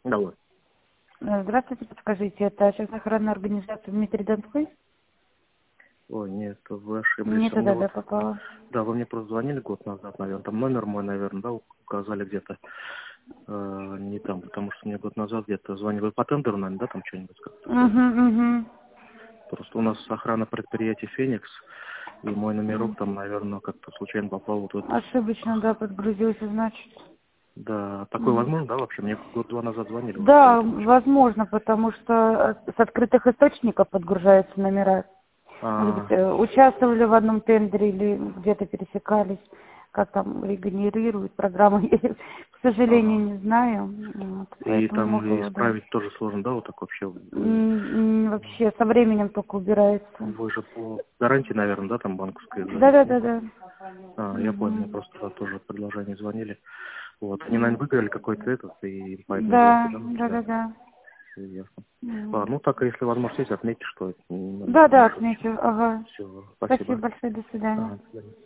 Давай. Здравствуйте, подскажите, это охранная организация Дмитрий Донской? Ой, нет, вы ошиблись. Не У меня туда, да, вот, попала. да, вы мне просто звонили год назад, наверное. Там номер мой, наверное, да, указали где-то. Не там, потому что мне год назад где-то звонили. Вы по тендеру, наверное, да, там что-нибудь как-то хотели? Угу. Просто у нас охрана предприятия «Феникс», и мой номерок там, наверное, как-то случайно попал вот в этот... Ошибочно, да, подгрузился, значит. Да, такое Мгм. возможно, да, вообще? Мне год-два назад звонили вот по Да, этому поводу. возможно, потому что с открытых источников подгружаются номера. Может быть, А, участвовали в одном тендере или где-то пересекались, как там регенерируют программу, я, к сожалению, ага. не знаю. Вот, И поэтому там и могу, да. исправить тоже сложно, да, вот так вообще вы... Вообще со временем только убирается. Вы же по гарантии, наверное, да, там банковской зависит. Да. Я понял, мне Мгм. просто да, тоже предложение звонили. Вот. Они, наверное, Мгм. выиграли какой-то этот, и поэтому звонки, Да, да, да, начисляют. да. Все ясно. Мгм. Ну так, если возможность есть, отметьте, что это номер Да, там да, ошибочный. отмечу, ага. Все, Спасибо спасибо. большое, до свидания. До свидания.